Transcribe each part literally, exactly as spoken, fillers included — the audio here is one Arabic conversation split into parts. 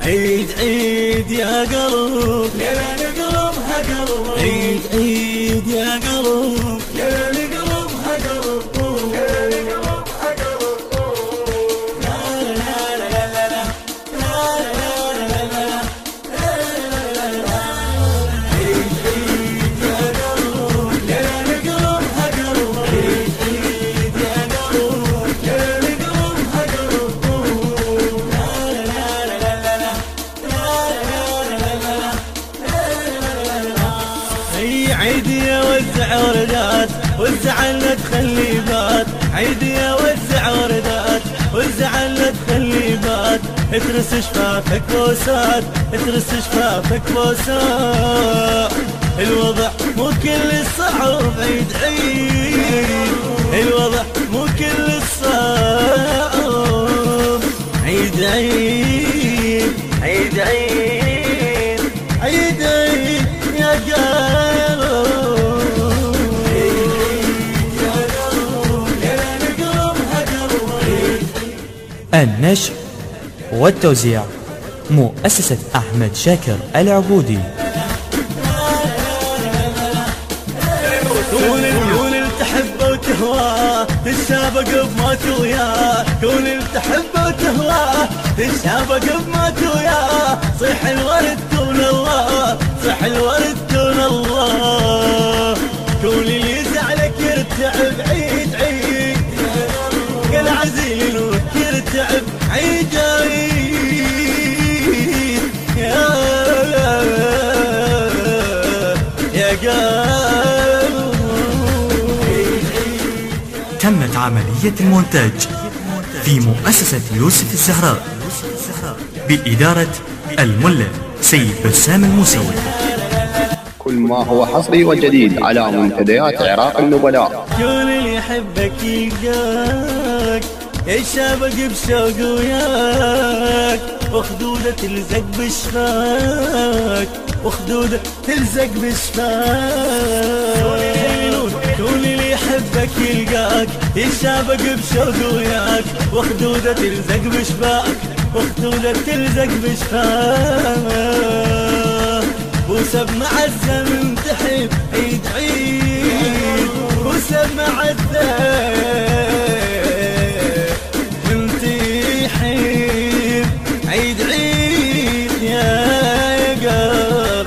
عيد عيد يا قلب يا لقلبها قلب، عيد عيد يا قلب يا لقلبها قلب، يا لقلبها قلب. لا لا لا لا لا لا لا لا لا لا. عيد عيد يا قلب يا لقلبها قلب، عيد عيد يا قلب يا لقلبها قلب. عيد يا وزع وردات والزعل لا تخلي بات، عيد يا وزع وردات والزعل لا تخلي بات، اترس شفافك بوسات اترس شفافك بوسات. الوضع مو كل الصعب عيد عيد، الوضع مو كل الصعب عيد عيد عيد عيد عيد عيد يا قلب. النشر والتوزيع مؤسسة أحمد شاكر العبودي. كون كون تحبه وتهواه تتسابق بموت وياه، كون تحبه وتهواه تتسابق بموت وياه. صيح الورد كون الله، صيح الورد كون الله. كون اللي يزعلك يرتعب عيد عيد، قال عزيل يرتعب عيد عيد يا يا قلب. تمت عملية المونتاج في مؤسسة يوسف الزهراء بإدارة الملا سيد بسام الموسوي. كل ما هو حصري وجديد على منتديات عراق النبلاء. كل اللي يحبك يلقاك يشابك بشوق وياك، وخدودة تلزق بشفاك، وخدودة تلزق بشفاك. كل اللي يحبك يلقاك يشابك بشوق وياك، وخدودة تلزق بشفاك، وخدودة تلزق بشفاك. وسب معزة من تحب عيد عيد، وسب معزة من تحب عيد عيد يا قلب.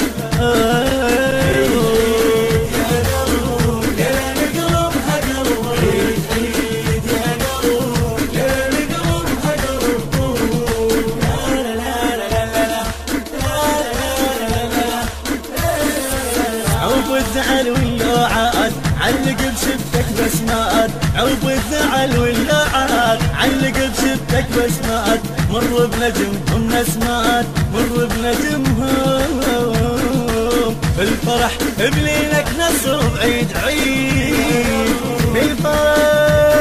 يا لقلبها قلب، عيد عيد يا قلب يا لقلبها قلب. لا لا لا لا عوب الزعل واللوعات علق بشفتك بسمات، عوب الزعل واللوعات علق بشفتك بسمات. مر بنجمهم نسمات، مر بنجمهم الفرح بليلك نصب عيد عيد، الفرح